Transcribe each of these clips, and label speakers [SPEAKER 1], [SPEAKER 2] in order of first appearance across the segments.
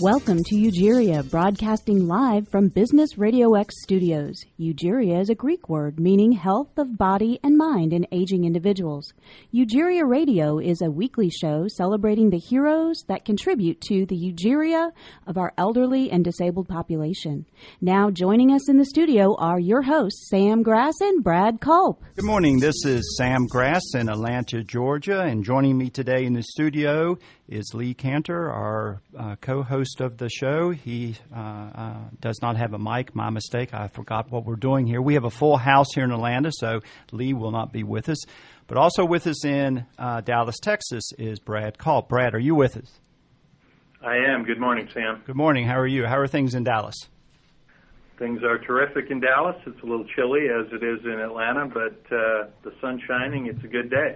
[SPEAKER 1] Welcome to Eugeria, broadcasting live from Business Radio X studios. Eugeria is a Greek word meaning health of body and mind in aging individuals. Eugeria Radio is a weekly show celebrating the heroes that contribute to the eugeria of our elderly and disabled population. Now joining us in the studio are your hosts, Sam Grass and Brad Culp.
[SPEAKER 2] Good morning. This is Sam Grass in Atlanta, Georgia, and joining me today in the studio is Lee Cantor, our co-host of the show. He does not have a mic. My mistake. I forgot what we're doing here. We have a full house here in Atlanta, so Lee will not be with us. But also with us in Dallas, Texas is Brad Culp. Brad, are you with us?
[SPEAKER 3] I am. Good morning, Sam.
[SPEAKER 2] Good morning. How are you? How are things in Dallas?
[SPEAKER 3] Things are terrific in Dallas. It's a little chilly, as it is in Atlanta, but the sun's shining. It's a good day.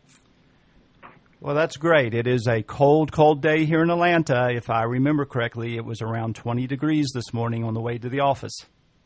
[SPEAKER 2] Well, that's great. It is a cold, cold day here in Atlanta. If I remember correctly, it was around 20 degrees this morning on the way to the office.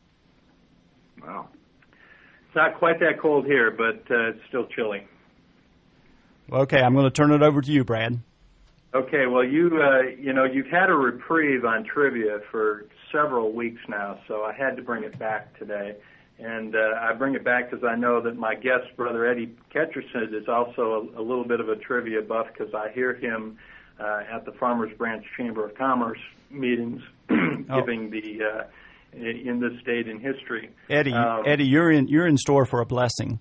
[SPEAKER 3] Wow. It's not quite that cold here, but it's still chilly.
[SPEAKER 2] Okay, I'm going to turn it over to you, Brad.
[SPEAKER 3] Okay, well, you've had a reprieve on trivia for several weeks now, so I had to bring it back today. And I bring it back because I know that my guest, Brother Eddie Ketcherson, is also a little bit of a trivia buff because I hear him at the Farmers Branch Chamber of Commerce meetings giving the in this date in history.
[SPEAKER 2] Eddie, you're in store for a blessing.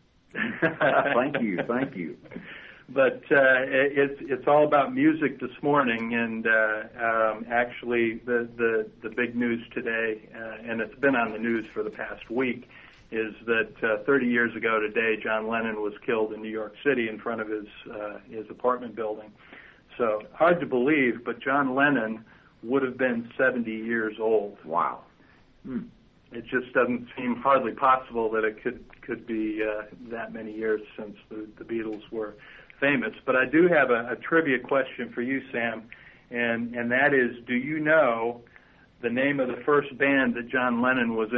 [SPEAKER 3] Thank you. But it's all about music this morning, and actually the big news today, and it's been on the news for the past week, is that 30 years ago today, John Lennon was killed in New York City in front of his apartment building. So hard to believe, but John Lennon would have been 70 years old.
[SPEAKER 4] Wow.
[SPEAKER 3] It just doesn't seem hardly possible that it could be that many years since the Beatles were famous. But I do have a trivia question for you, Sam, and that is, do you know the name of the first band that John Lennon was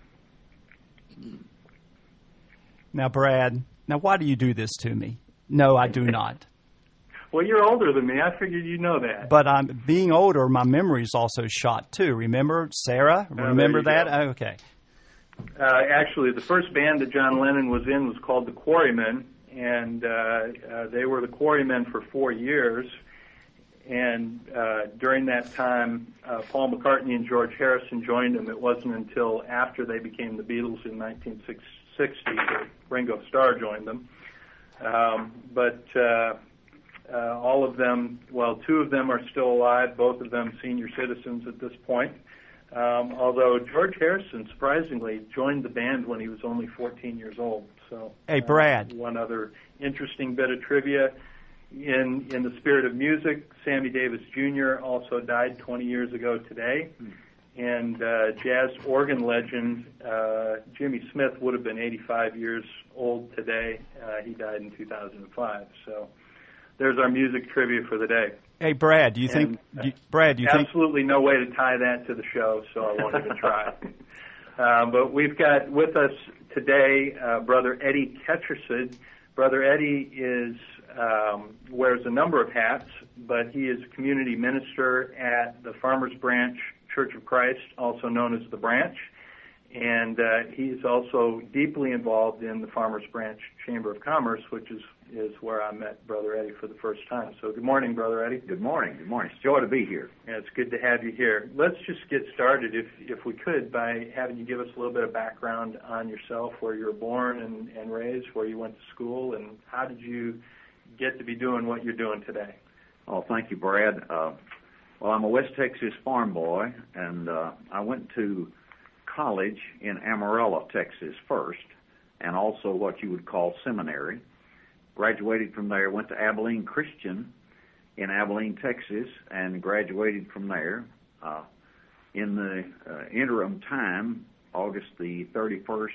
[SPEAKER 3] in?
[SPEAKER 2] Now, Brad, why do you do this to me? No, I do not.
[SPEAKER 3] Well, you're older than me. I figured you know that.
[SPEAKER 2] But being older, my memory's also shot, too. Remember Sarah? Remember that?
[SPEAKER 3] Go.
[SPEAKER 2] Okay.
[SPEAKER 3] Actually, the first band that John Lennon was in was called the Quarrymen, and they were the Quarrymen for 4 years. And during that time, Paul McCartney and George Harrison joined them. It wasn't until after they became the Beatles in 1960 that Ringo Starr joined them. All of them, well, 2 of them are still alive, both of them senior citizens at this point. Although George Harrison, surprisingly, joined the band when he was only 14 years old. So,
[SPEAKER 2] hey, Brad.
[SPEAKER 3] One other interesting bit of trivia. In the spirit of music, Sammy Davis Jr. also died 20 years ago today. And jazz organ legend Jimmy Smith would have been 85 years old today. He died in 2005. So there's our music trivia for the day.
[SPEAKER 2] Hey, Brad, do you think...
[SPEAKER 3] Absolutely no way to tie that to the show, so I won't even try. But we've got with us today Brother Eddie Ketcherson. Brother Eddie wears a number of hats, but he is community minister at the Farmers Branch Church of Christ, also known as the Branch. And he's also deeply involved in the Farmers Branch Chamber of Commerce, which is where I met Brother Eddie for the first time. So good morning, Brother Eddie.
[SPEAKER 4] Good morning. It's a joy to be here.
[SPEAKER 3] Yeah, it's good to have you here. Let's just get started, if we could, by having you give us a little bit of background on yourself, where you were born and raised, where you went to school, and how did you get to be doing what you're doing today?
[SPEAKER 4] Oh, thank you, Brad. Well, I'm a West Texas farm boy, and I went to college in Amarillo, Texas first, and also what you would call seminary. Graduated from there, went to Abilene Christian in Abilene, Texas, and graduated from there. In the interim time, August the 31st,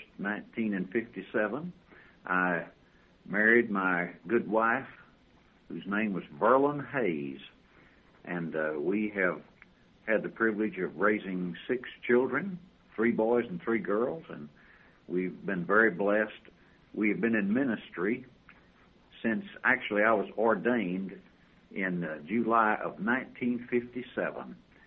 [SPEAKER 4] 1957, I married my good wife, whose name was Verlin Hayes, and we have had the privilege of raising 6 children, 3 boys and 3 girls, and we've been very blessed. We have been in ministry since actually I was ordained in July of 1957.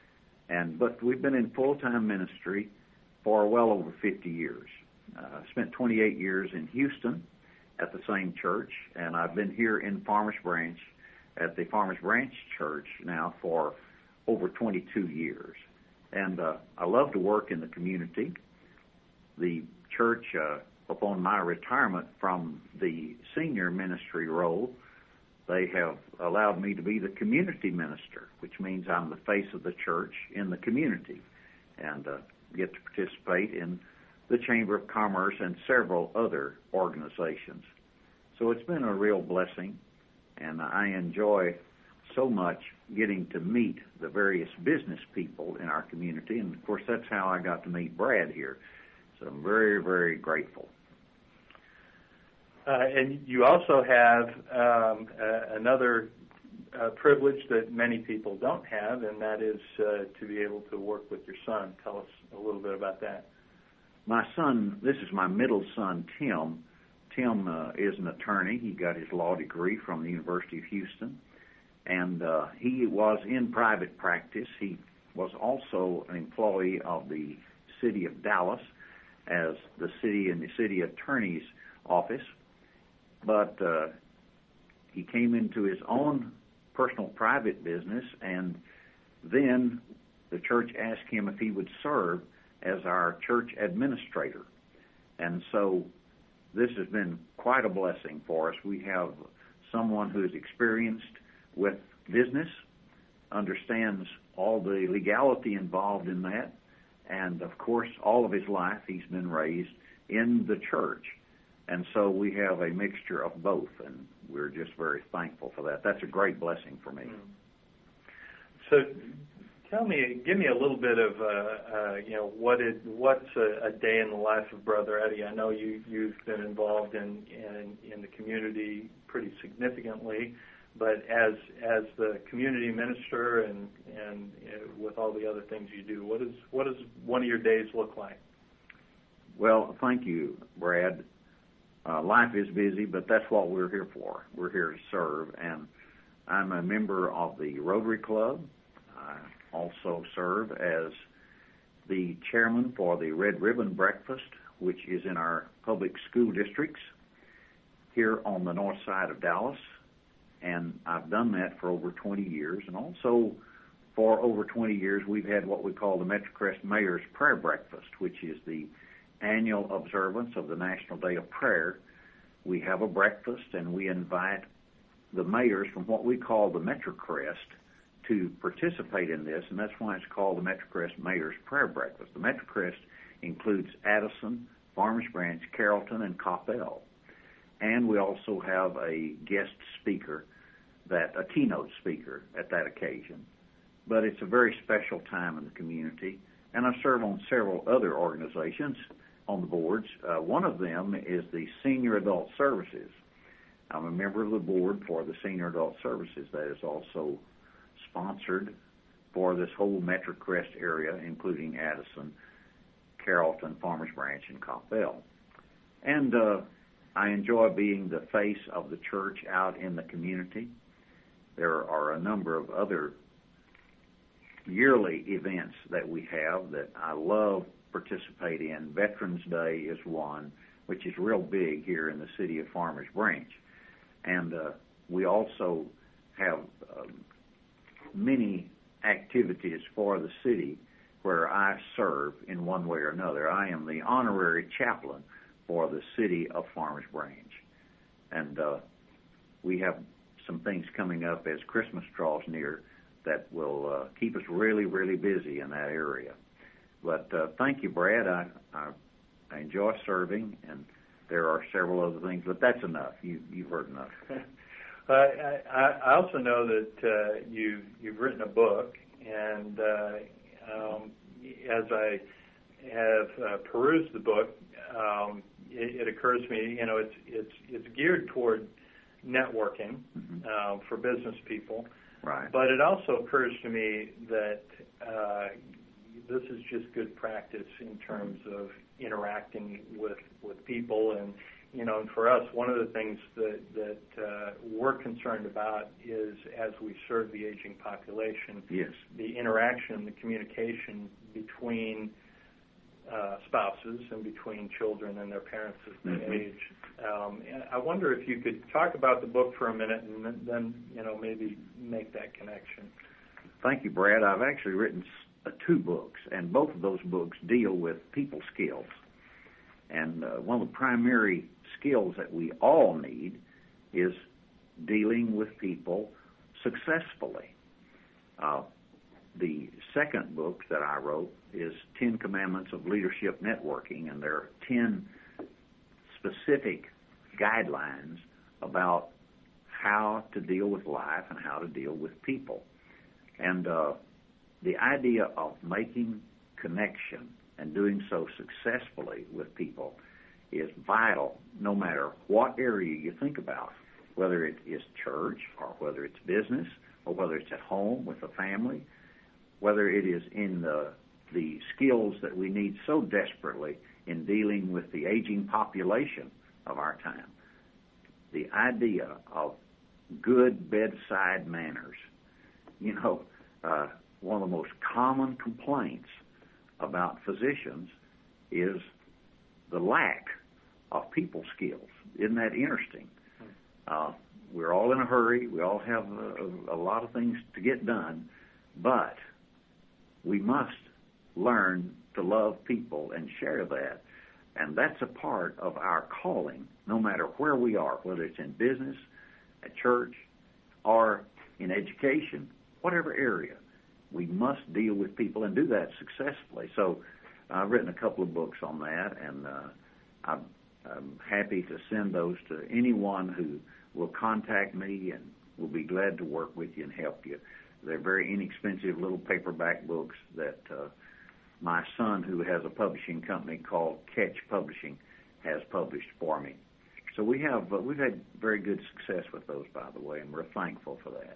[SPEAKER 4] But we've been in full-time ministry for well over 50 years. I spent 28 years in Houston at the same church, and I've been here in Farmers Branch at the Farmers Branch Church now for over 22 years. And I love to work in the community. The church, upon my retirement from the senior ministry role, they have allowed me to be the community minister, which means I'm the face of the church in the community, and get to participate in the Chamber of Commerce and several other organizations. So it's been a real blessing, and I enjoy so much getting to meet the various business people in our community, and of course that's how I got to meet Brad here. So I'm very, very grateful.
[SPEAKER 3] And you also have another privilege that many people don't have, and that is to be able to work with your son. Tell us a little bit about that.
[SPEAKER 4] My son, this is my middle son, Tim. Tim is an attorney. He got his law degree from the University of Houston, and he was in private practice. He was also an employee of the city of Dallas as the city attorney's office. But he came into his own personal private business, and then the church asked him if he would serve as our church administrator. And so this has been quite a blessing for us. We have someone who is experienced with business, understands all the legality involved in that, and of course all of his life he's been raised in the church. And so we have a mixture of both, and we're just very thankful for that. That's a great blessing for me.
[SPEAKER 3] So give me a little bit of, what's a day in the life of Brother Eddie? I know you've been involved in the community pretty significantly, but as the community minister and with all the other things you do, what does one of your days look like?
[SPEAKER 4] Well, thank you, Brad. Life is busy, but that's what we're here for. We're here to serve, and I'm a member of the Rotary Club. I also serve as the chairman for the Red Ribbon Breakfast, which is in our public school districts here on the north side of Dallas, and I've done that for over 20 years. And also for over 20 years, we've had what we call the MetroCrest Mayor's Prayer Breakfast, which is the annual observance of the National Day of Prayer. We have a breakfast, and we invite the mayors from what we call the MetroCrest to participate in this, and that's why it's called the MetroCrest Mayor's Prayer Breakfast. The MetroCrest includes Addison, Farmers Branch, Carrollton, and Coppell. And we also have a guest speaker, a keynote speaker at that occasion. But it's a very special time in the community, and I serve on several other organizations on the boards. One of them is the Senior Adult Services. I'm a member of the board for the Senior Adult Services that is also sponsored for this whole MetroCrest area, including Addison, Carrollton, Farmers Branch, and Coppell. And I enjoy being the face of the church out in the community. There are a number of other yearly events that we have that I love participate in. Veterans Day is one, which is real big here in the city of Farmers Branch. And we also have many activities for the city where I serve in one way or another. I am the honorary chaplain for the city of Farmers Branch. And we have some things coming up as Christmas draws near that will keep us really, really busy in that area. But thank you, Brad. I enjoy serving, and there are several other things, but that's enough. You've heard enough.
[SPEAKER 3] I also know that you've written a book, and as I have perused the book, it occurs to me, it's geared toward networking for business people.
[SPEAKER 4] Right.
[SPEAKER 3] But it also occurs to me that this is just good practice in terms of interacting with people, and for us, one of the things that we're concerned about is, as we serve the aging population,
[SPEAKER 4] yes,
[SPEAKER 3] the interaction, the communication between spouses and between children and their parents as they age. I wonder if you could talk about the book for a minute and then maybe make that connection.
[SPEAKER 4] Thank you, Brad. I've actually written 2 books, and both of those books deal with people skills. And one of the primary skills that we all need is dealing with people successfully. The second book that I wrote is 10 Commandments of Leadership Networking, and there are 10 specific guidelines about how to deal with life and how to deal with people. And the idea of making connection and doing so successfully with people is vital no matter what area you think about, whether it is church or whether it's business or whether it's at home with a family, whether it is in the skills that we need so desperately in dealing with the aging population of our time. The idea of good bedside manners. One of the most common complaints about physicians is the lack of people skills. Isn't that interesting? We're all in a hurry. We all have a lot of things to get done, but we must learn to love people and share that. And that's a part of our calling, no matter where we are, whether it's in business, at church, or in education, whatever area. We must deal with people and do that successfully. So I've written a couple of books on that, and I'm happy to send those to anyone who will contact me, and we'll be glad to work with you and help you. They're very inexpensive little paperback books that my son, who has a publishing company called Catch Publishing, has published for me. So we've had very good success with those, by the way, and we're thankful for that.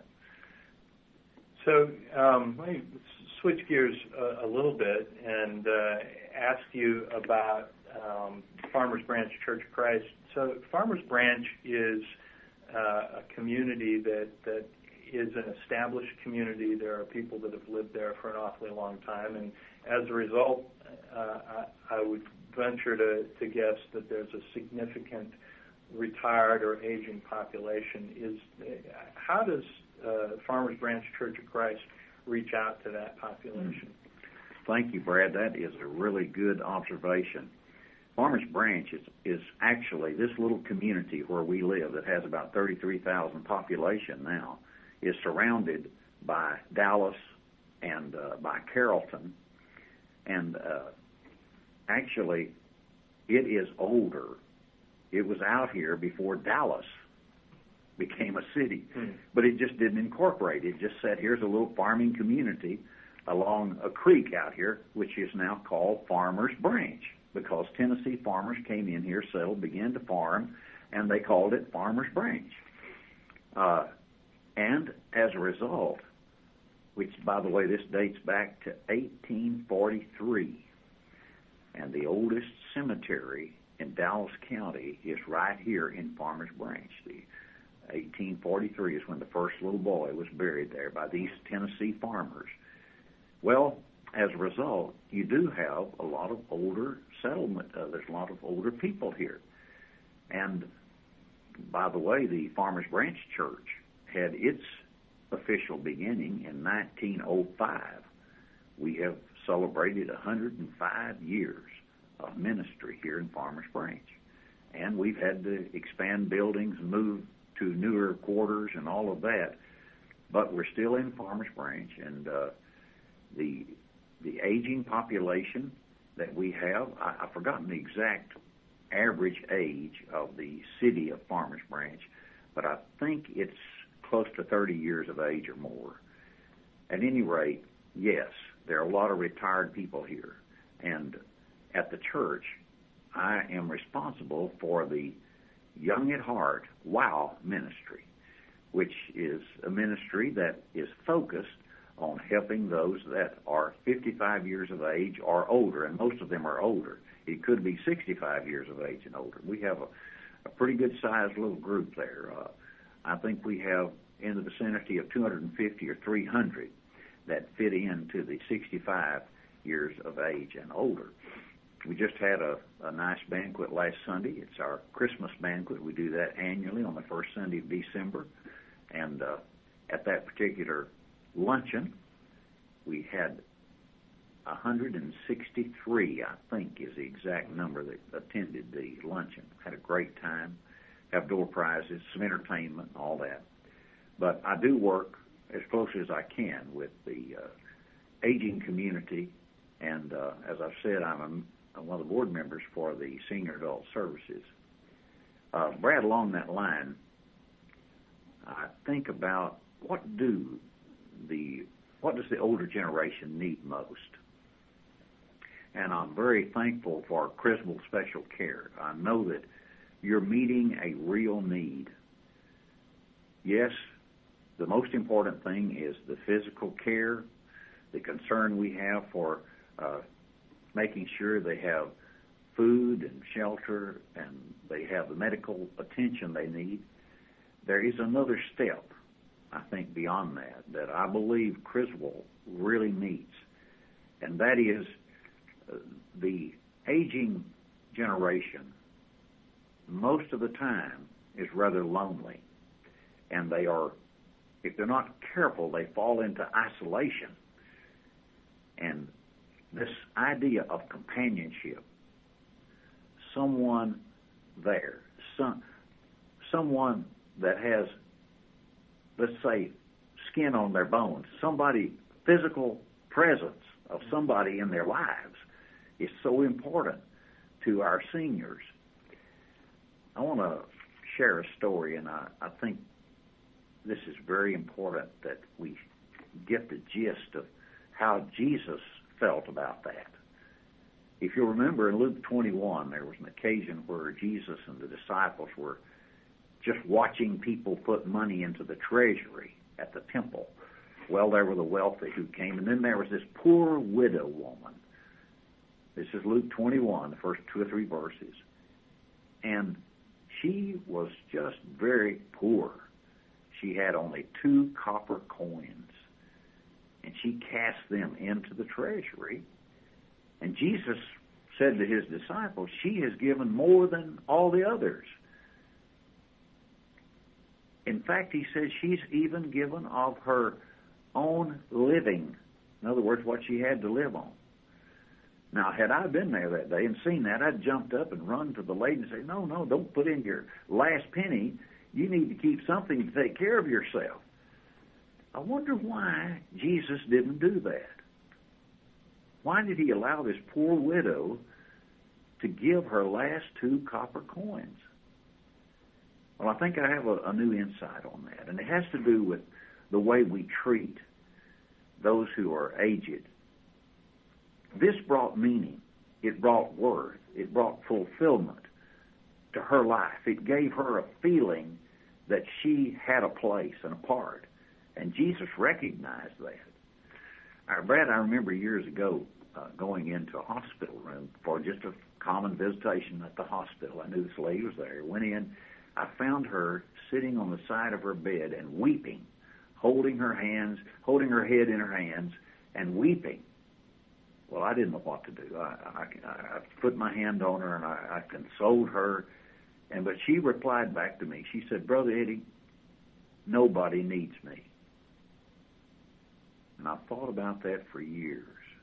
[SPEAKER 3] So let me switch gears a little bit and ask you about Farmers Branch Church of Christ. So Farmers Branch is a community that is an established community. There are people that have lived there for an awfully long time, and as a result, I would venture to guess that there's a significant retired or aging population. How does Farmers Branch Church of Christ reach out to that population?
[SPEAKER 4] Thank you, Brad. That is a really good observation. Farmers Branch is actually this little community where we live that has about 33,000 population now, is surrounded by Dallas and by Carrollton. And actually, it is older. It was out here before Dallas became a city, but it just didn't incorporate. It just said, here's a little farming community along a creek out here, which is now called Farmers Branch, because Tennessee farmers came in here, settled, began to farm, and they called it Farmers Branch. And as a result, which, by the way, this dates back to 1843, and the oldest cemetery in Dallas County is right here in Farmers Branch. 1843 is when the first little boy was buried there by these Tennessee farmers. Well, as a result, you do have a lot of older settlement. There's a lot of older people here. And, by the way, the Farmers Branch Church had its official beginning in 1905. We have celebrated 105 years of ministry here in Farmers Branch. And we've had to expand buildings, move to newer quarters and all of that. But we're still in Farmers Branch, and the aging population that we have, I've forgotten the exact average age of the city of Farmers Branch, but I think it's close to 30 years of age or more. At any rate, yes, there are a lot of retired people here. And at the church, I am responsible for the Young at Heart WOW ministry, which is a ministry that is focused on helping those that are 55 years of age or older, and most of them are older. It could be 65 years of age and older. We have a pretty good-sized little group there. I think we have in the vicinity of 250 or 300 that fit into the 65 years of age and older. We just had a nice banquet last Sunday. It's our Christmas banquet. We do that annually on the first Sunday of December. And at that particular luncheon, we had 163, I think, is the exact number that attended the luncheon. Had a great time. Have door prizes, some entertainment, all that. But I do work as closely as I can with the aging community, and as I've said, I'm one of the board members for the Senior Adult Services. Brad, along that line, I think about what does the older generation need most? And I'm very thankful for Criswell Special Care. I know that you're meeting a real need. Yes, the most important thing is the physical care, the concern we have for making sure they have food and shelter and they have the medical attention they need. There is another step, I think, beyond that I believe Criswell really meets, and that is the aging generation most of the time is rather lonely, and they are, if they're not careful, they fall into isolation. And this idea of companionship, someone there, someone that has, let's say, skin on their bones, somebody, physical presence of somebody in their lives is so important to our seniors. I want to share a story, and I think this is very important that we get the gist of how Jesus felt about that. If you remember in Luke 21, there was an occasion where Jesus and the disciples were just watching people put money into the treasury at the temple. Well, there were the wealthy who came, and then there was this poor widow woman. This is Luke 21, the first 2 or 3 verses. And she was just very poor. She had only 2 copper coins, and she cast them into the treasury. And Jesus said to his disciples, she has given more than all the others. In fact, he says she's even given of her own living. In other words, what she had to live on. Now, had I been there that day and seen that, I'd jumped up and run to the lady and say, no, don't put in your last penny. You need to keep something to take care of yourself. I wonder why Jesus didn't do that. Why did he allow this poor widow to give her last 2 copper coins? Well, I think I have a new insight on that, and it has to do with the way we treat those who are aged. This brought meaning. It brought worth. It brought fulfillment to her life. It gave her a feeling that she had a place and a part, and Jesus recognized that. Brad, I remember years ago going into a hospital room for just a common visitation at the hospital. I knew this lady was there. Went in. I found her sitting on the side of her bed and weeping, holding her head in her hands and weeping. Well, I didn't know what to do. I put my hand on her and I consoled her, but she replied back to me. She said, Brother Eddie, nobody needs me. And I've thought about that for years.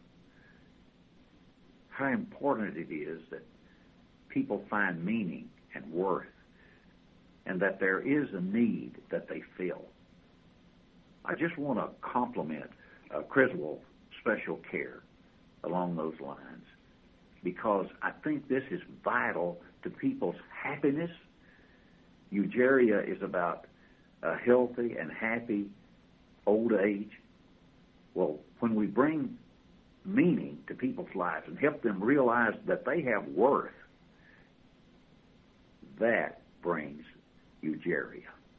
[SPEAKER 4] How important it is that people find meaning and worth, and that there is a need that they fill. I just want to compliment Criswell Special Care along those lines, because I think this is vital to people's happiness. Eugeria is about a healthy and happy old age. Well, when we bring meaning to people's lives and help them realize that they have worth, that brings Eugeria.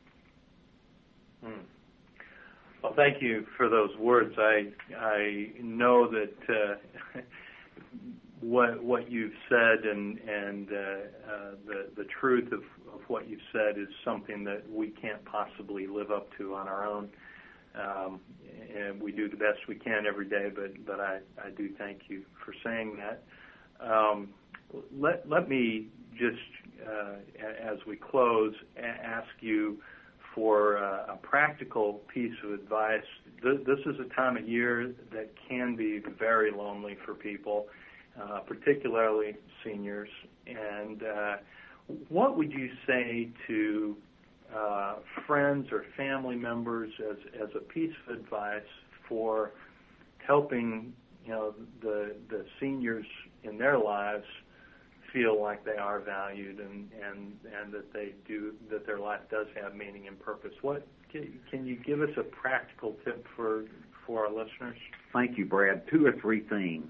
[SPEAKER 3] Well, thank you for those words. I know that what you've said and the truth of what you've said is something that we can't possibly live up to on our own. And we do the best we can every day, but I do thank you for saying that. Let me just, as we close, ask you for a practical piece of advice. This is a time of year that can be very lonely for people, particularly seniors. And what would you say to friends or family members as a piece of advice for helping, the seniors in their lives feel like they are valued and that their life does have meaning and purpose? What can you give us a practical tip for our listeners?
[SPEAKER 4] Thank you, Brad. 2 or 3 things.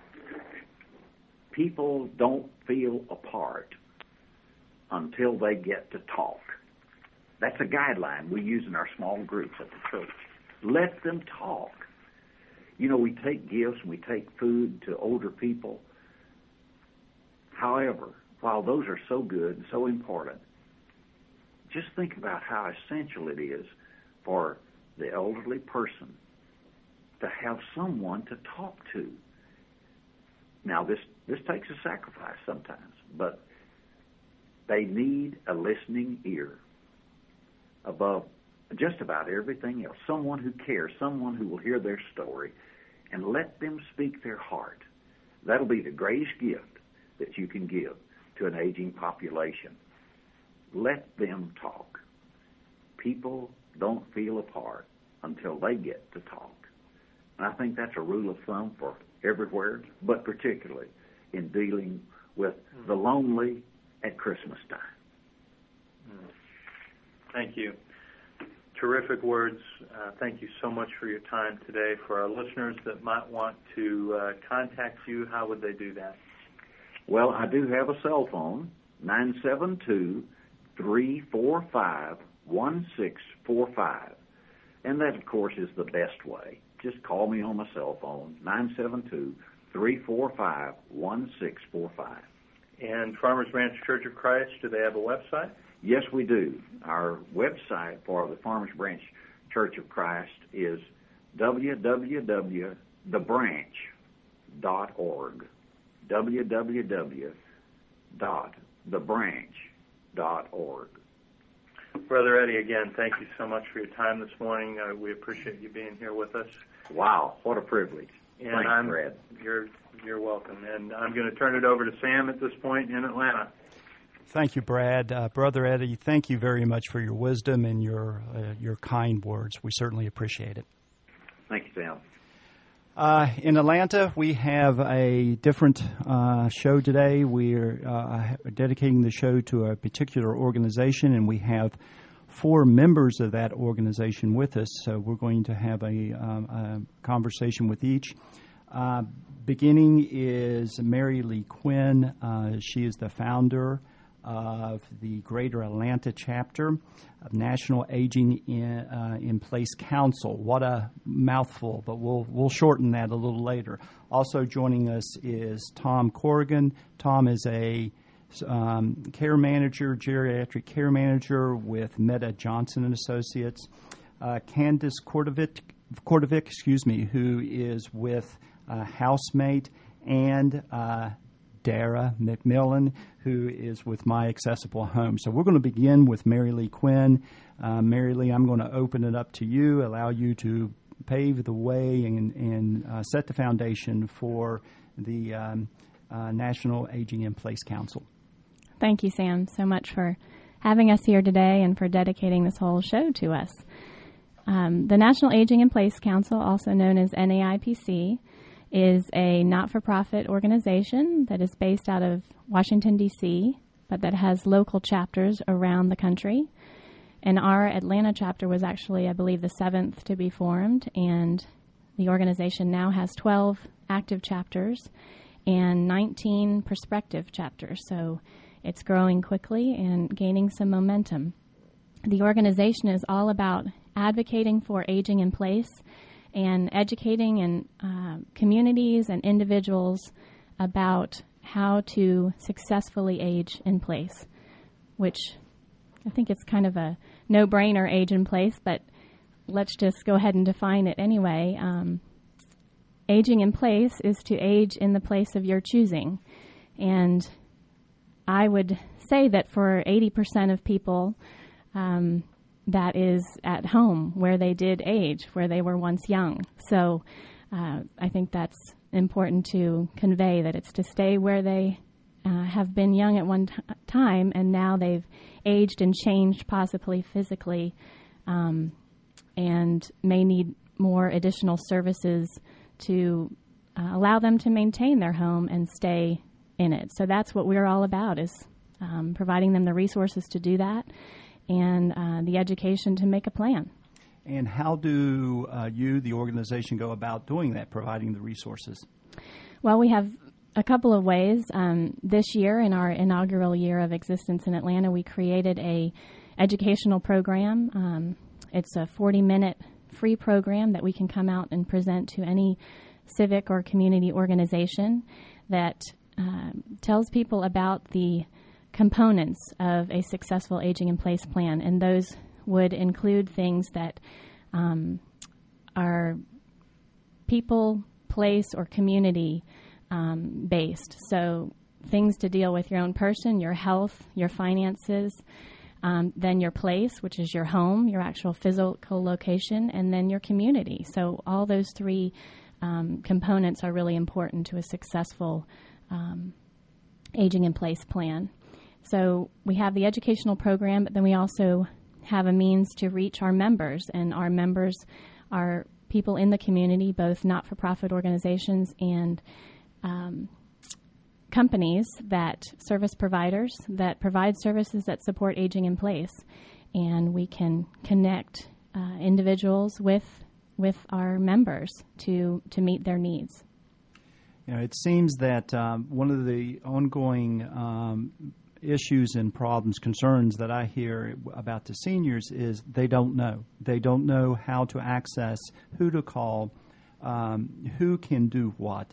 [SPEAKER 4] People don't feel a part until they get to talk. That's a guideline we use in our small groups at the church. Let them talk. We take gifts and we take food to older people. However, while those are so good and so important, just think about how essential it is for the elderly person to have someone to talk to. Now, this takes a sacrifice sometimes, but they need a listening ear above just about everything else. Someone who cares, someone who will hear their story and let them speak their heart. That'll be the greatest gift that you can give to an aging population. Let them talk. People don't feel a part until they get to talk. And I think that's a rule of thumb for everywhere, but particularly in dealing with the lonely at Christmas time.
[SPEAKER 3] Thank you. Terrific words. Thank you so much for your time today. For our listeners that might want to contact you, how would they do that?
[SPEAKER 4] Well, I do have a cell phone, 972-345-1645. And that, of course, is the best way. Just call me on my cell phone, 972-345-1645.
[SPEAKER 3] And Farmers Branch Church of Christ, do they have a website?
[SPEAKER 4] Yes, we do. Our website for the Farmers Branch Church of Christ is www.thebranch.org. www.thebranch.org.
[SPEAKER 3] Brother Eddie, again, thank you so much for your time this morning. We appreciate you being here with us.
[SPEAKER 4] Wow, what a privilege.
[SPEAKER 3] And
[SPEAKER 4] Thanks, Brad.
[SPEAKER 3] You're welcome. And I'm going to turn it over to Sam at this point in Atlanta.
[SPEAKER 2] Thank you, Brad. Brother Eddie, thank you very much for your wisdom and your kind words. We certainly appreciate it.
[SPEAKER 4] Thank you, Sam.
[SPEAKER 2] In Atlanta, we have a different show today. We're dedicating the show to a particular organization, and we have 4 members of that organization with us. So we're going to have a conversation with each. Beginning is Mary Lee Quinn. She is the founder of the Greater Atlanta chapter of National Aging in Place Council. What a mouthful, but we'll shorten that a little later. Also joining us is Tom Corrigan. Tom is a care manager, geriatric care manager with Meta Johnson & Associates. Candace Kordovic, who is with Housemate, and Dara McMillan, who is with My Accessible Home. So we're going to begin with Mary Lee Quinn. Mary Lee, I'm going to open it up to you, allow you to pave the way and set the foundation for the National Aging in Place Council.
[SPEAKER 5] Thank you, Sam, so much for having us here today and for dedicating this whole show to us. The National Aging in Place Council, also known as NAIPC, is a not-for-profit organization that is based out of Washington, D.C., but that has local chapters around the country. And our Atlanta chapter was actually, I believe, the 7th to be formed, and the organization now has 12 active chapters and 19 prospective chapters. So it's growing quickly and gaining some momentum. The organization is all about advocating for aging in place and educating and communities and individuals about how to successfully age in place, which I think it's kind of a no-brainer, age in place, but let's just go ahead and define it anyway. Aging in place is to age in the place of your choosing. And I would say that for 80% of people, that is at home where they did age, where they were once young. So I think that's important to convey, that it's to stay where they have been young at one time, and now they've aged and changed, possibly physically, and may need more additional services to allow them to maintain their home and stay in it. So that's what we're all about, is providing them the resources to do that and the education to make a plan.
[SPEAKER 2] And how do you, the organization, go about doing that, providing the resources?
[SPEAKER 5] Well, we have a couple of ways. This year, in our inaugural year of existence in Atlanta, we created a educational program. It's a 40-minute free program that we can come out and present to any civic or community organization that tells people about the components of a successful aging in place plan, and those would include things that are people, place, or community based. So things to deal with your own person, your health, your finances, then your place, which is your home, your actual physical location, and then your community. So all those three components are really important to a successful aging in place plan. So we have the educational program, but then we also have a means to reach our members, and our members are people in the community, both not-for-profit organizations and companies, that service providers that provide services that support aging in place. And we can connect individuals with our members to meet their needs.
[SPEAKER 2] You know, it seems that one of the ongoing issues and problems, concerns that I hear about the seniors is they don't know. They don't know how to access, who to call, who can do what.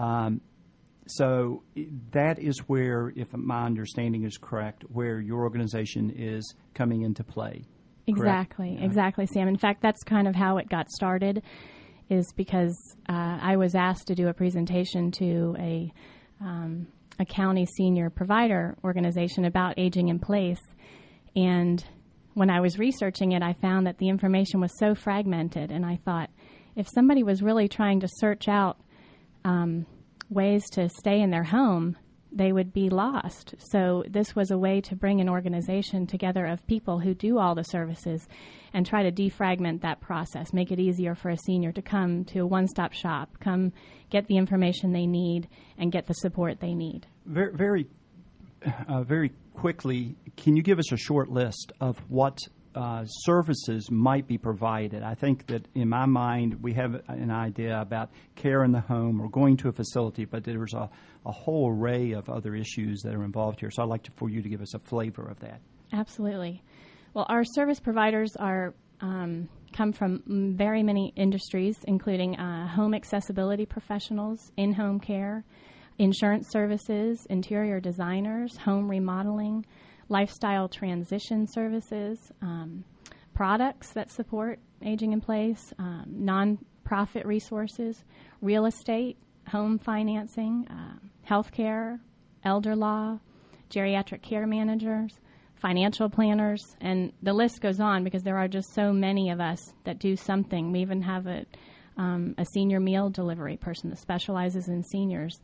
[SPEAKER 2] So that is where, if my understanding is correct, where your organization is coming into play.
[SPEAKER 5] Exactly, exactly, Sam. In fact, that's kind of how it got started, is because I was asked to do a presentation to a county senior provider organization about aging in place. And when I was researching it, I found that the information was so fragmented. And I thought, if somebody was really trying to search out ways to stay in their home, they would be lost. So this was a way to bring an organization together of people who do all the services and try to defragment that process, make it easier for a senior to come to a one-stop shop, come get the information they need and get the support they need.
[SPEAKER 2] Very quickly, can you give us a short list of what services might be provided? I think that in my mind we have an idea about care in the home or going to a facility, but there's a whole array of other issues that are involved here. So I'd like for you to give us a flavor of that. Absolutely.
[SPEAKER 5] Well, our service providers are come from very many industries, including home accessibility professionals, in-home care, insurance services, interior designers, home remodeling, lifestyle transition services, products that support aging in place, nonprofit resources, real estate, home financing, healthcare, elder law, geriatric care managers, financial planners, and the list goes on because there are just so many of us that do something. We even have a senior meal delivery person that specializes in seniors.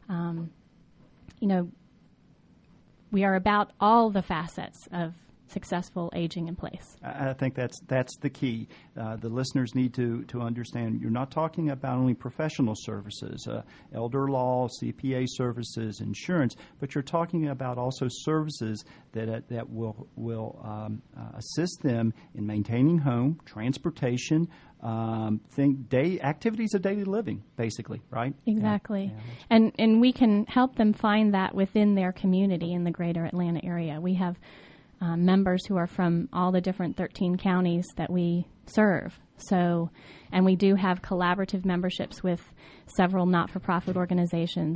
[SPEAKER 5] We are about all the facets of successful aging in place.
[SPEAKER 2] I think that's the key. The listeners need to understand you're not talking about only professional services, elder law, CPA services, insurance, but you're talking about also services that will assist them in maintaining home, transportation, activities of daily living, basically, right?
[SPEAKER 5] Exactly.
[SPEAKER 2] Yeah.
[SPEAKER 5] And we can help them find that within their community in the greater Atlanta area. We have members who are from all the different 13 counties that we serve. So, and we do have collaborative memberships with several not-for-profit organizations.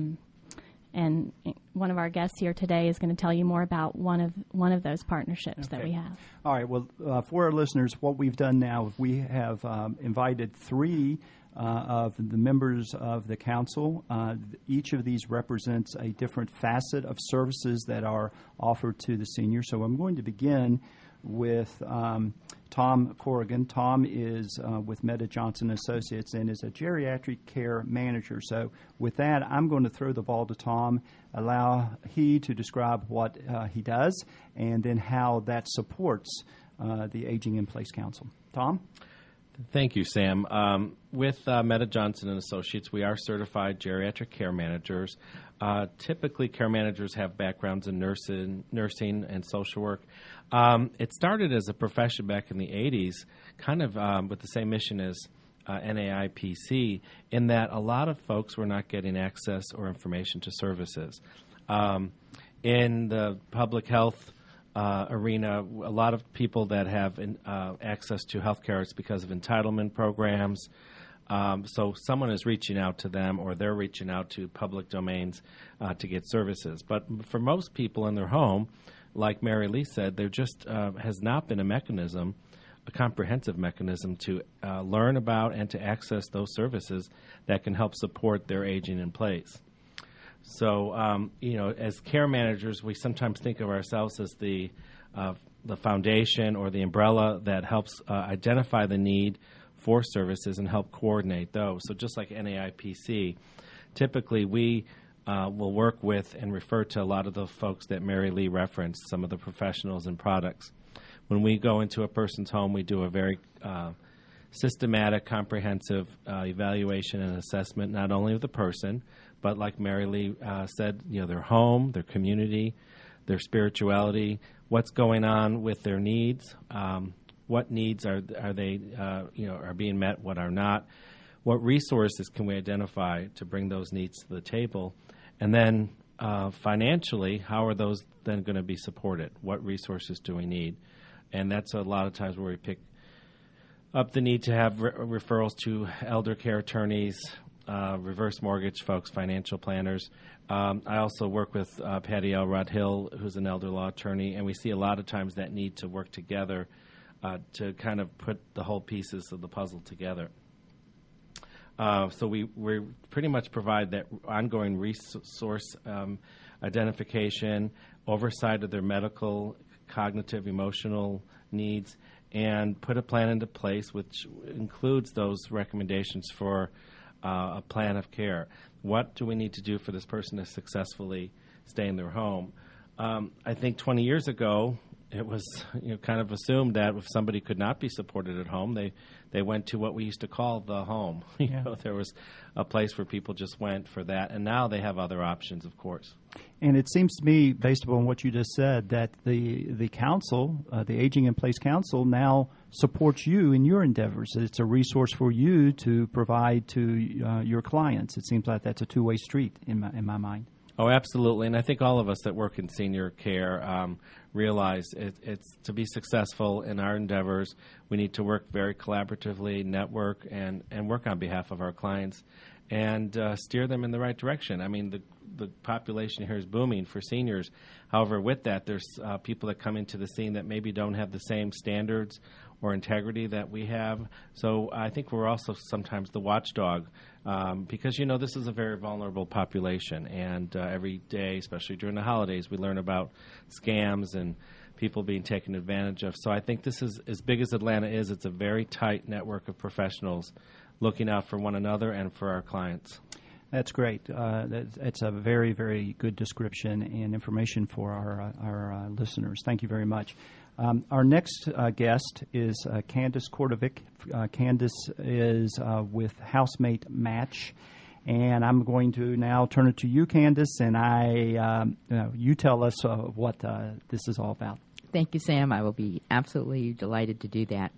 [SPEAKER 5] And one of our guests here today is going to tell you more about one of those partnerships that we have.
[SPEAKER 2] All right. Well, for our listeners, what we've done now, we have invited 3 of the members of the council. Each of these represents a different facet of services that are offered to the seniors. So I'm going to begin with Tom Corrigan. Tom is with Meta Johnson Associates and is a geriatric care manager. So with that, I'm going to throw the ball to Tom, allow he to describe what he does, and then how that supports the Aging in Place Council. Tom?
[SPEAKER 6] Thank you, Sam. With Meta Johnson and Associates, we are certified geriatric care managers. Typically, care managers have backgrounds in nursing and social work. It started as a profession back in the 80s, kind of with the same mission as NAIPC, in that a lot of folks were not getting access or information to services. In the public health arena, a lot of people that have access to health care, it's because of entitlement programs. So someone is reaching out to them, or they're reaching out to public domains to get services. But for most people in their home, like Mary Lee said, there just has not been a comprehensive mechanism to learn about and to access those services that can help support their aging in place. So, as care managers, we sometimes think of ourselves as the foundation or the umbrella that helps identify the need for services and help coordinate those. So just like NAIPC, typically we will work with and refer to a lot of the folks that Mary Lee referenced, some of the professionals and products. When we go into a person's home, we do a very systematic, comprehensive evaluation and assessment, not only of the person, but like Mary Lee said, their home, their community, their spirituality, what's going on with their needs, what needs are they are being met, what are not, what resources can we identify to bring those needs to the table, and then financially, how are those then going to be supported? What resources do we need? And that's a lot of times where we pick up the need to have referrals to elder care attorneys, reverse mortgage folks, financial planners. I also work with Patty L. Rudd-Hill, who's an elder law attorney, and we see a lot of times that need to work together to kind of put the whole pieces of the puzzle together. So we pretty much provide that ongoing resource identification, oversight of their medical, cognitive, emotional needs, and put a plan into place which includes those recommendations for a plan of care. What do we need to do for this person to successfully stay in their home? I think 20 years ago, it was kind of assumed that if somebody could not be supported at home, they went to what we used to call the home. There was a place where people just went for that, and now they have other options, of course.
[SPEAKER 2] And it seems to me, based upon what you just said, that the council, the Aging in Place Council, now supports you in your endeavors. It's a resource for you to provide to your clients. It seems like that's a two-way street in my mind.
[SPEAKER 6] Oh, absolutely. And I think all of us that work in senior care realize it's to be successful in our endeavors, we need to work very collaboratively, network, and work on behalf of our clients and steer them in the right direction. I mean, the population here is booming for seniors. However, with that, there's people that come into the scene that maybe don't have the same standards or integrity that we have. So I think we're also sometimes the watchdog because, this is a very vulnerable population. And every day, especially during the holidays, we learn about scams and people being taken advantage of. So I think this is, as big as Atlanta is, it's a very tight network of professionals looking out for one another and for our clients.
[SPEAKER 2] That's great. That's a very, very good description and information for our listeners. Thank you very much. Our next guest is Candace Kordovic. Candace is with Housemate Match. And I'm going to now turn it to you, Candace, and you tell us what this is all about.
[SPEAKER 7] Thank you, Sam. I will be absolutely delighted to do that.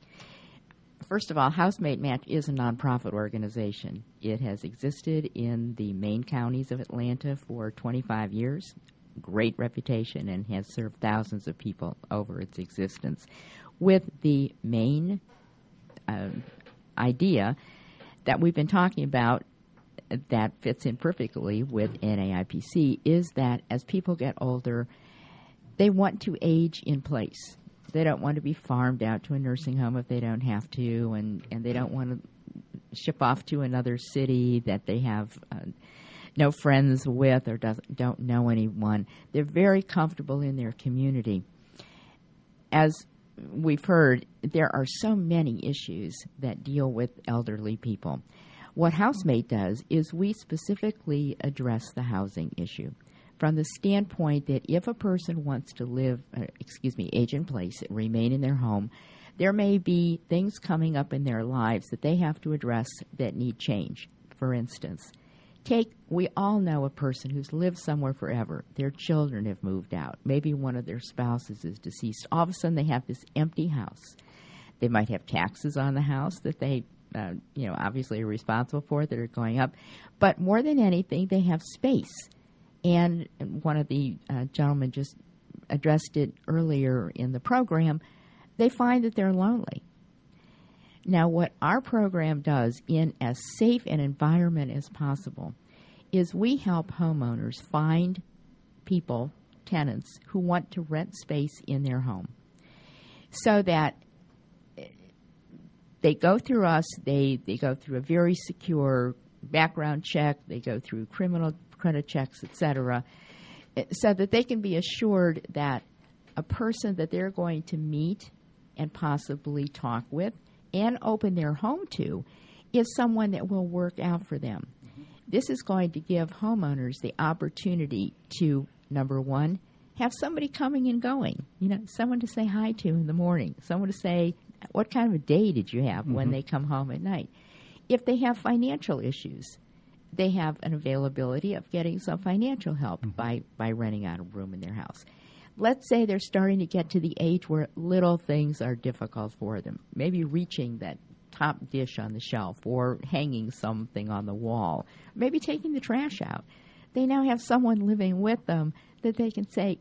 [SPEAKER 7] First of all, Housemate Match is a nonprofit organization. It has existed in the Main counties of Atlanta for 25 years. Great reputation, and has served thousands of people over its existence, with the main idea that we've been talking about that fits in perfectly with NAIPC is that as people get older, they want to age in place. They don't want to be farmed out to a nursing home if they don't have to, and they don't want to ship off to another city that they have no friends with or don't know anyone. They're very comfortable in their community. As we've heard, there are so many issues that deal with elderly people. What Housemate does is we specifically address the housing issue from the standpoint that if a person wants to age in place, remain in their home, there may be things coming up in their lives that they have to address that need change. For instance, we all know a person who's lived somewhere forever. Their children have moved out. Maybe one of their spouses is deceased. All of a sudden, they have this empty house. They might have taxes on the house that they, obviously are responsible for that are going up. But more than anything, they have space. And one of the gentlemen just addressed it earlier in the program. They find that they're lonely. Now, what our program does in as safe an environment as possible is we help homeowners find people, tenants, who want to rent space in their home so that they go through us, they go through a very secure background check, they go through criminal credit checks, etc., so that they can be assured that a person that they're going to meet and possibly talk with and open their home to is someone that will work out for them. Mm-hmm. This is going to give homeowners the opportunity to, number one, have somebody coming and going, someone to say hi to in the morning, someone to say, what kind of a day did you have when they come home at night? If they have financial issues, they have an availability of getting some financial help by renting out a room in their house. Let's say they're starting to get to the age where little things are difficult for them, maybe reaching that top dish on the shelf or hanging something on the wall, maybe taking the trash out. They now have someone living with them that they can say,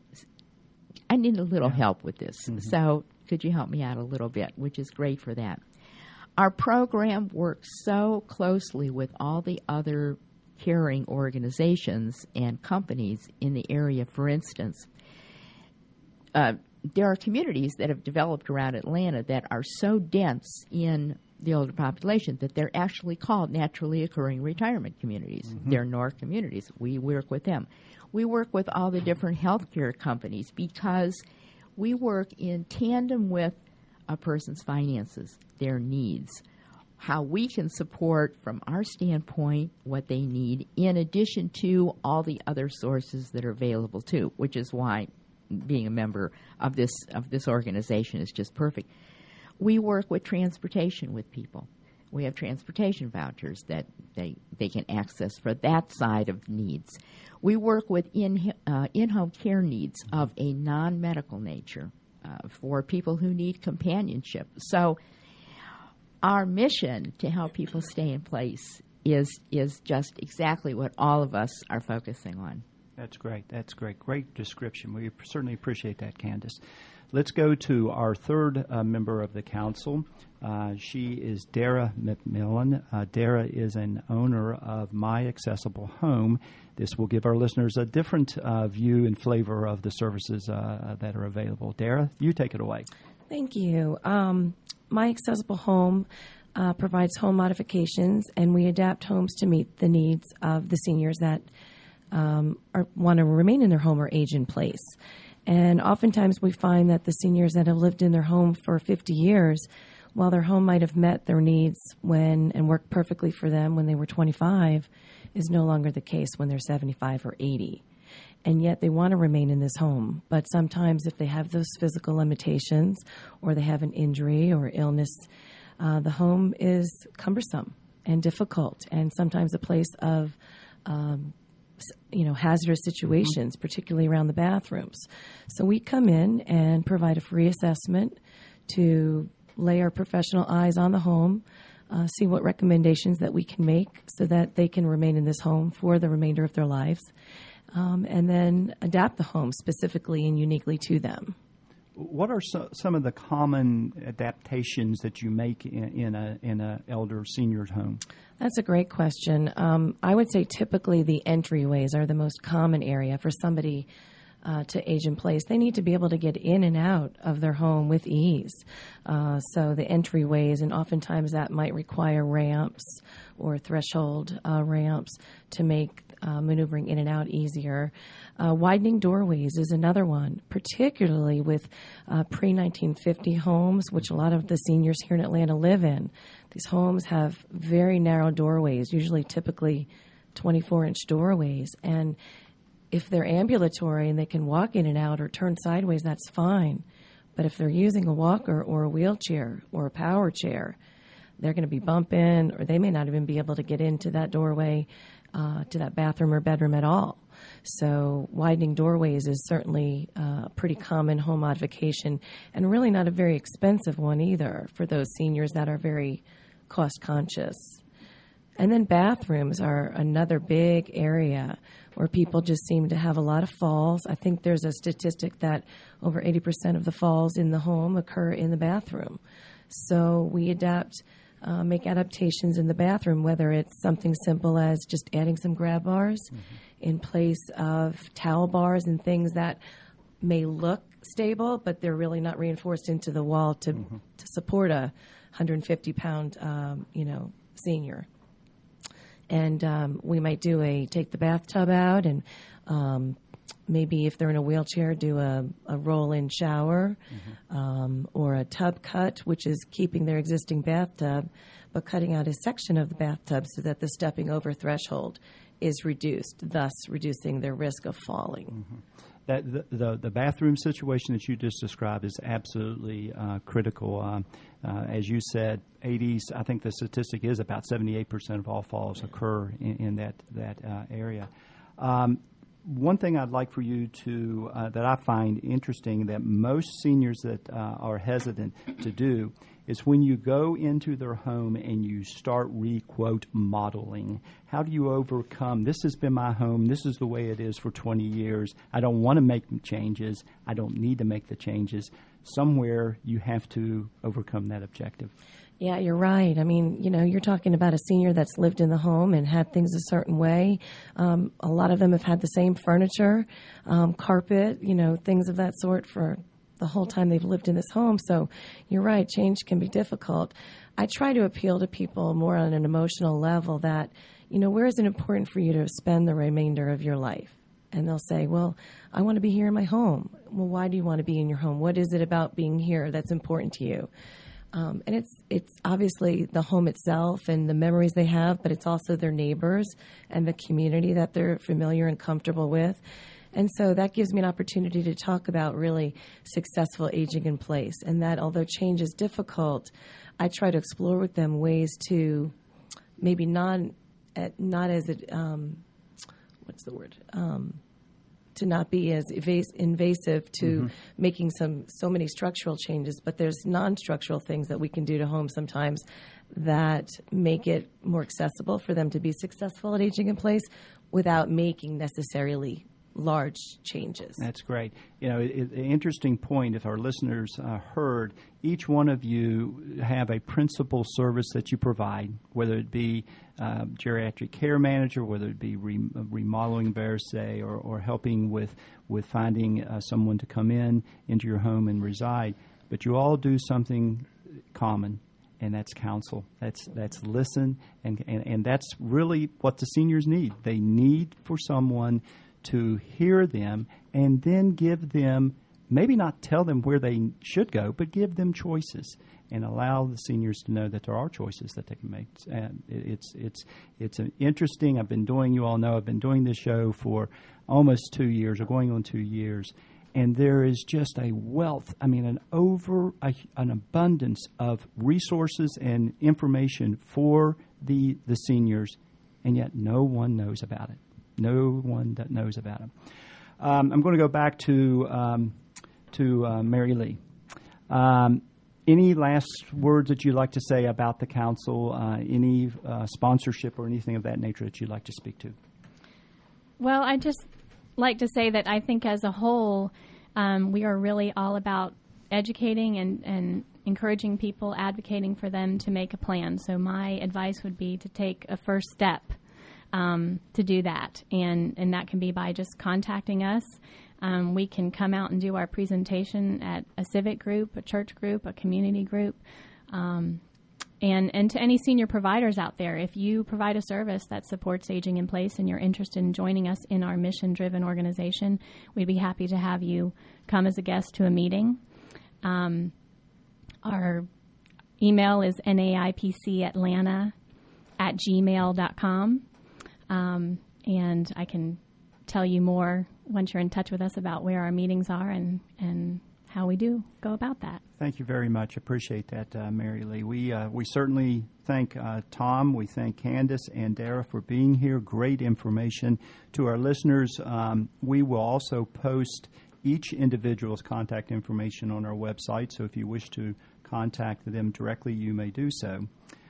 [SPEAKER 7] I need a little help with this, so could you help me out a little bit, which is great for that. Our program works so closely with all the other caring organizations and companies in the area. For instance, there are communities that have developed around Atlanta that are so dense in the older population that they're actually called naturally occurring retirement communities. They're NOR communities. We work with them. We work with all the different healthcare companies because we work in tandem with a person's finances, their needs, how we can support from our standpoint what they need in addition to all the other sources that are available too, which is why being a member of this organization is just perfect. We work with transportation with people. We have transportation vouchers that they can access for that side of needs. We work with in-home care needs of a non-medical nature for people who need companionship. So our mission to help people stay in place is just exactly what all of us are focusing on.
[SPEAKER 2] That's great. That's great. Great description. We certainly appreciate that, Candace. Let's go to our third member of the council. She is Dara McMillan. Dara is an owner of My Accessible Home. This will give our listeners a different view and flavor of the services that are available. Dara, you take it away.
[SPEAKER 8] Thank you. My Accessible Home provides home modifications, and we adapt homes to meet the needs of the seniors that want to remain in their home or age in place. And oftentimes we find that the seniors that have lived in their home for 50 years, while their home might have met their needs and worked perfectly for them when they were 25, is no longer the case when they're 75 or 80. And yet they want to remain in this home. But sometimes if they have those physical limitations or they have an injury or illness, the home is cumbersome and difficult and sometimes a place of hazardous situations, particularly around the bathrooms. So we come in and provide a free assessment to lay our professional eyes on the home, see what recommendations that we can make so that they can remain in this home for the remainder of their lives, and then adapt the home specifically and uniquely to them.
[SPEAKER 2] what are some of the common adaptations that you make in a elder senior's home?
[SPEAKER 8] That's a great question. I would say typically the entryways are the most common area for somebody to age in place. They need to be able to get in and out of their home with ease. So the entryways, and oftentimes that might require ramps or threshold ramps to make maneuvering in and out easier. Widening doorways is another one, particularly with pre-1950 homes, which a lot of the seniors here in Atlanta live in. These homes have very narrow doorways, usually typically 24-inch doorways. And if they're ambulatory and they can walk in and out or turn sideways, that's fine. But if they're using a walker or a wheelchair or a power chair, they're going to be bumping, or they may not even be able to get into that doorway, to that bathroom or bedroom at all. So widening doorways is certainly a pretty common home modification, and really not a very expensive one either for those seniors that are very cost conscious. And then bathrooms are another big area where people just seem to have a lot of falls. I think there's a statistic that over 80% of the falls in the home occur in the bathroom. So we make adaptations in the bathroom, whether it's something simple as just adding some grab bars in place of towel bars and things that may look stable, but they're really not reinforced into the wall to support a 150-pound, senior. And we might take the bathtub out and maybe if they're in a wheelchair, do a roll-in shower or a tub cut, which is keeping their existing bathtub, but cutting out a section of the bathtub so that the stepping over threshold is reduced, thus reducing their risk of falling.
[SPEAKER 2] That the bathroom situation that you just described is absolutely critical. As you said, 80s. I think the statistic is about 78% of all falls occur in that area. One thing I'd like for you to that I find interesting that most seniors that are hesitant to do is when you go into their home and you start quote modeling. How do you overcome, this has been my home, this is the way it is for 20 years, I don't want to make changes, I don't need to make the changes. Somewhere you have to overcome that objective.
[SPEAKER 8] Yeah, you're right. I mean, you're talking about a senior that's lived in the home and had things a certain way. A lot of them have had the same furniture, carpet, things of that sort for the whole time they've lived in this home. So you're right, change can be difficult. I try to appeal to people more on an emotional level that, where is it important for you to spend the remainder of your life? And they'll say, well, I want to be here in my home. Well, why do you want to be in your home? What is it about being here that's important to you? And it's obviously the home itself and the memories they have, but it's also their neighbors and the community that they're familiar and comfortable with. And so that gives me an opportunity to talk about really successful aging in place, and that although change is difficult, I try to explore with them ways to maybe not as to not be as invasive to making so many structural changes, but there's non-structural things that we can do to homes sometimes that make it more accessible for them to be successful at aging in place without making necessarily large changes.
[SPEAKER 2] That's great. An interesting point, if our listeners heard, each one of you have a principal service that you provide, whether it be geriatric care manager, whether it be remodeling, say, or helping with finding someone to come into your home and reside. But you all do something common, and that's counsel. That's listen, and that's really what the seniors need. They need for someone to hear them and then give them, maybe not tell them where they should go, but give them choices and allow the seniors to know that there are choices that they can make. And it's an interesting, I've been doing this show for almost 2 years, or going on 2 years, and there is just a wealth, an abundance of resources and information for the seniors, and yet no one knows about it. No one that knows about them. I'm going to go back to Mary Lee. Any last words that you'd like to say about the council? Any sponsorship or anything of that nature that you'd like to speak to?
[SPEAKER 5] Well, I'd just like to say that I think as a whole, we are really all about educating and encouraging people, advocating for them to make a plan. So my advice would be to take a first step to do that, and that can be by just contacting us. We can come out and do our presentation at a civic group, a church group, a community group. And to any senior providers out there, if you provide a service that supports aging in place and you're interested in joining us in our mission-driven organization, we'd be happy to have you come as a guest to a meeting. Our email is naipcatlanta@gmail.com, and I can tell you more once you're in touch with us about where our meetings are and how we do go about that.
[SPEAKER 2] Thank you very much. Appreciate that, Mary Lee. We certainly thank Tom, we thank Candace and Dara for being here. Great information to our listeners. We will also post each individual's contact information on our website, so if you wish to contact them directly, you may do so.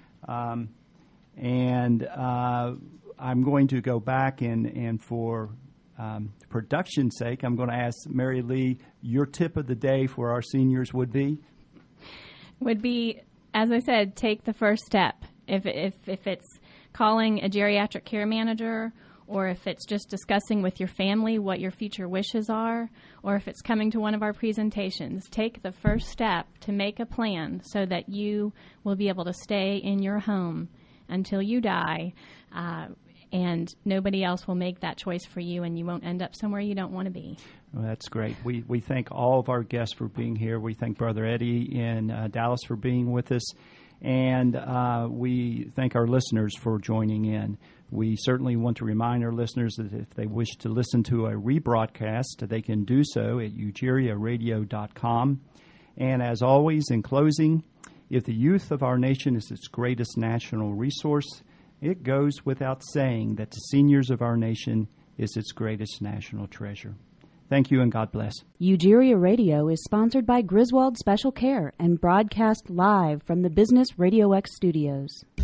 [SPEAKER 2] And I'm going to go back and for production's sake, I'm going to ask Mary Lee, your tip of the day for our seniors would be?
[SPEAKER 5] Would be, as I said, take the first step. If it's calling a geriatric care manager, or if it's just discussing with your family what your future wishes are, or if it's coming to one of our presentations, take the first step to make a plan so that you will be able to stay in your home until you die, and nobody else will make that choice for you, and you won't end up somewhere you don't want to be.
[SPEAKER 2] Well, that's great. We thank all of our guests for being here. We thank Brother Eddie in Dallas for being with us, and we thank our listeners for joining in. We certainly want to remind our listeners that if they wish to listen to a rebroadcast, they can do so at ugeriaradio.com. And as always, in closing, if the youth of our nation is its greatest national resource, it goes without saying that the seniors of our nation is its greatest national treasure. Thank you and God bless.
[SPEAKER 1] Ugeria Radio is sponsored by Griswold Special Care and broadcast live from the Business Radio X studios.